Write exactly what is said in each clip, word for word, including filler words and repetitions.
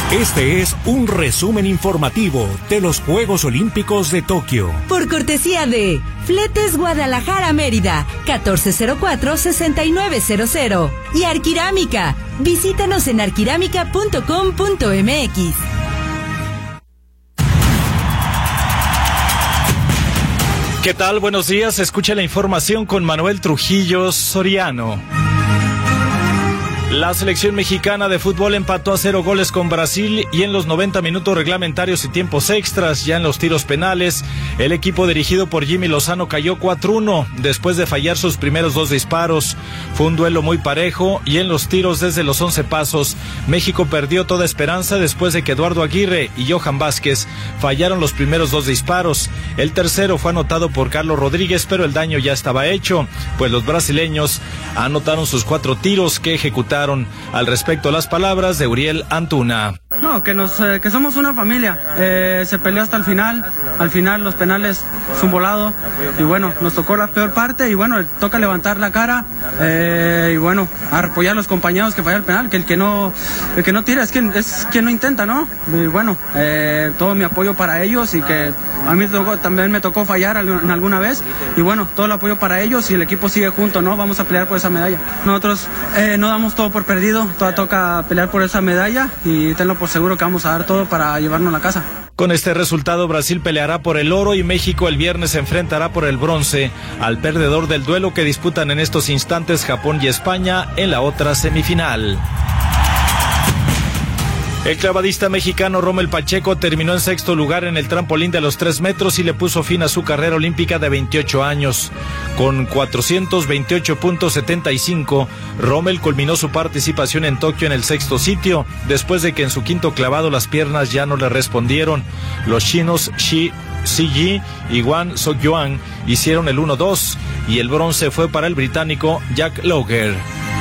Este es un resumen informativo de los Juegos Olímpicos de Tokio. Por cortesía de Fletes Guadalajara Mérida, catorce cero cuatro, sesenta y nueve cero cero. Y Arquirámica. Visítanos en arquirámica punto com punto m x. ¿Qué tal? Buenos días. Escucha la información con Manuel Trujillo Soriano. La selección mexicana de fútbol empató a cero goles con Brasil y en los noventa minutos reglamentarios y tiempos extras, ya en los tiros penales, el equipo dirigido por Jimmy Lozano cayó cuatro uno después de fallar sus primeros dos disparos. Fue un duelo muy parejo y en los tiros desde los once pasos, México perdió toda esperanza después de que Eduardo Aguirre y Johan Vázquez fallaron los primeros dos disparos. El tercero fue anotado por Carlos Rodríguez, pero el daño ya estaba hecho, pues los brasileños anotaron sus cuatro tiros que ejecutaron. Al respecto, las palabras de Uriel Antuna. No, que nos eh, que somos una familia. Eh, se peleó hasta el final. Al final los penales son volados. Y bueno, nos tocó la peor parte. Y bueno, toca levantar la cara. Eh, y bueno, apoyar a los compañeros que fallaron el penal. Que el que no el que no tira es quien, es quien no intenta, ¿no? Y bueno, eh, todo mi apoyo para ellos. Y que a mí tocó, también me tocó fallar en alguna vez. Y bueno, todo el apoyo para ellos. Y el equipo sigue junto, ¿no? Vamos a pelear por esa medalla. Nosotros eh, no damos todo por perdido. Todavía toca pelear por esa medalla. Y tenlo por seguro que vamos a dar todo para llevarnos a la casa. Con este resultado, Brasil peleará por el oro y México el viernes se enfrentará por el bronce al perdedor del duelo que disputan en estos instantes Japón y España en la otra semifinal. El clavadista mexicano Rommel Pacheco terminó en sexto lugar en el trampolín de los tres metros y le puso fin a su carrera olímpica de veintiocho años. Con cuatrocientos veintiocho punto setenta y cinco, Rommel culminó su participación en Tokio en el sexto sitio, después de que en su quinto clavado las piernas ya no le respondieron. Los chinos Shi Ziyi y Wang Sokyuan hicieron el uno dos y el bronce fue para el británico Jack Loger.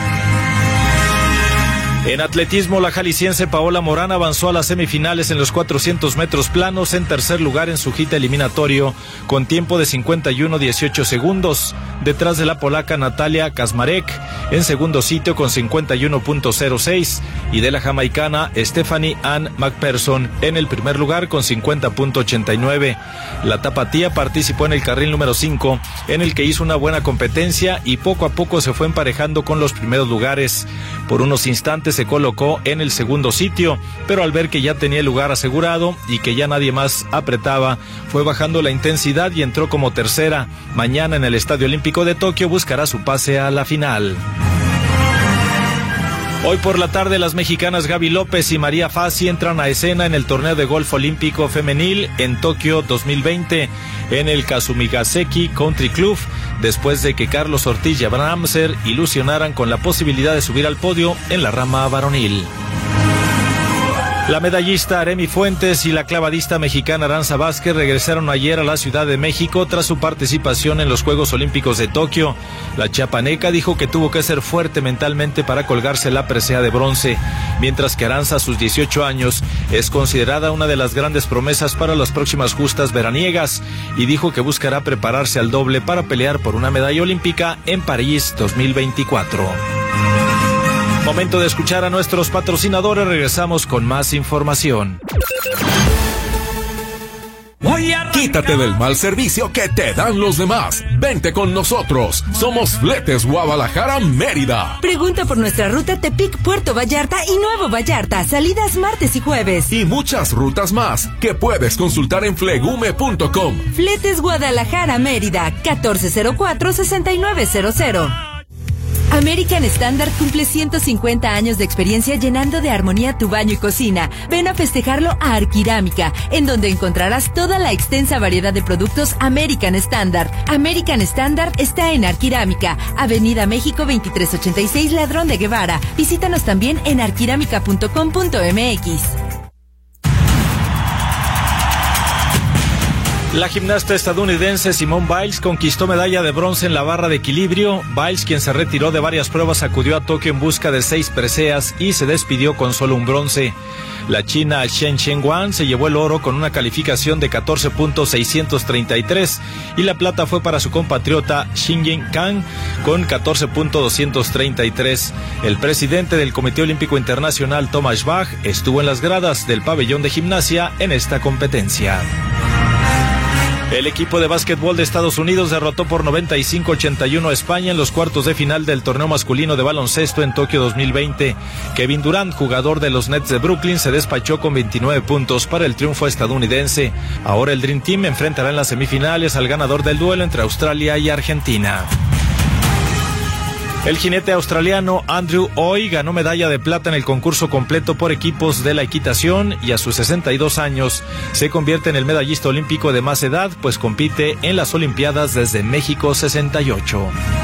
En atletismo, la jalisciense Paola Morán avanzó a las semifinales en los cuatrocientos metros planos en tercer lugar en su hit eliminatorio con tiempo de cincuenta y uno dieciocho segundos, detrás de la polaca Natalia Kazmarek en segundo sitio con cincuenta y uno punto cero seis y de la jamaicana Stephanie Ann McPherson en el primer lugar con cincuenta punto ochenta y nueve. La tapatía participó en el carril número cinco, en el que hizo una buena competencia y poco a poco se fue emparejando con los primeros lugares. Por unos instantes se colocó en el segundo sitio, pero al ver que ya tenía el lugar asegurado y que ya nadie más apretaba, fue bajando la intensidad y entró como tercera. Mañana en el Estadio Olímpico de Tokio buscará su pase a la final. Hoy por la tarde las mexicanas Gaby López y María Fassi entran a escena en el torneo de golf olímpico femenil en Tokio dos mil veinte en el Kasumigaseki Country Club, después de que Carlos Ortiz y Abraham Amser ilusionaran con la posibilidad de subir al podio en la rama varonil. La medallista Aremi Fuentes y la clavadista mexicana Aranza Vázquez regresaron ayer a la Ciudad de México tras su participación en los Juegos Olímpicos de Tokio. La chiapaneca dijo que tuvo que ser fuerte mentalmente para colgarse la presea de bronce, mientras que Aranza a sus dieciocho años es considerada una de las grandes promesas para las próximas justas veraniegas y dijo que buscará prepararse al doble para pelear por una medalla olímpica en París dos mil veinticuatro. Momento de escuchar a nuestros patrocinadores, regresamos con más información. Quítate del mal servicio que te dan los demás. Vente con nosotros. Somos Fletes Guadalajara Mérida. Pregunta por nuestra ruta Tepic-Puerto Vallarta y Nuevo Vallarta. Salidas martes y jueves. Y muchas rutas más que puedes consultar en flegume punto com. Fletes Guadalajara Mérida, catorce cero cuatro, sesenta y nueve cero cero. American Standard cumple ciento cincuenta años de experiencia llenando de armonía tu baño y cocina. Ven a festejarlo a Arquirámica, en donde encontrarás toda la extensa variedad de productos American Standard. American Standard está en Arquirámica, Avenida México veintitrés ochenta y seis, Ladrón de Guevara. Visítanos también en arquirámica punto com punto m x. La gimnasta estadounidense Simone Biles conquistó medalla de bronce en la barra de equilibrio. Biles, quien se retiró de varias pruebas, acudió a Tokio en busca de seis preseas y se despidió con solo un bronce. La china Shen Chengwan se llevó el oro con una calificación de catorce punto seiscientos treinta y tres y la plata fue para su compatriota Xinyin Kang con catorce punto doscientos treinta y tres. El presidente del Comité Olímpico Internacional, Thomas Bach, estuvo en las gradas del pabellón de gimnasia en esta competencia. El equipo de básquetbol de Estados Unidos derrotó por noventa y cinco a ochenta y uno a España en los cuartos de final del torneo masculino de baloncesto en Tokio dos mil veinte. Kevin Durant, jugador de los Nets de Brooklyn, se despachó con veintinueve puntos para el triunfo estadounidense. Ahora el Dream Team enfrentará en las semifinales al ganador del duelo entre Australia y Argentina. El jinete australiano Andrew Oy ganó medalla de plata en el concurso completo por equipos de la equitación y a sus sesenta y dos años se convierte en el medallista olímpico de más edad, pues compite en las Olimpiadas desde México sesenta y ocho.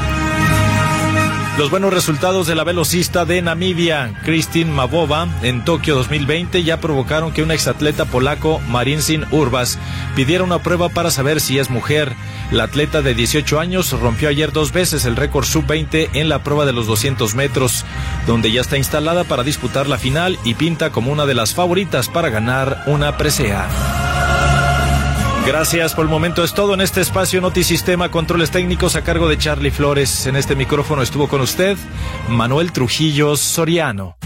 Los buenos resultados de la velocista de Namibia, Kristin Mabova, en Tokio dos mil veinte ya provocaron que un exatleta polaco, Marinsin Urbas, pidiera una prueba para saber si es mujer. La atleta de dieciocho años rompió ayer dos veces el récord sub veinte en la prueba de los doscientos metros, donde ya está instalada para disputar la final y pinta como una de las favoritas para ganar una presea. Gracias, por el momento es todo en este espacio Notisistema, controles técnicos a cargo de Charlie Flores. En este micrófono estuvo con usted Manuel Trujillo Soriano.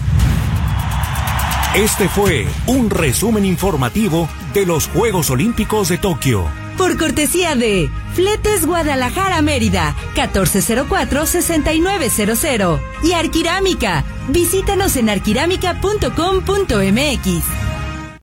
Este fue un resumen informativo de los Juegos Olímpicos de Tokio. Por cortesía de Fletes Guadalajara Mérida, catorce cero cuatro, sesenta y nueve cero cero. Y Arquirámica. Visítanos en arquirámica punto com punto m x.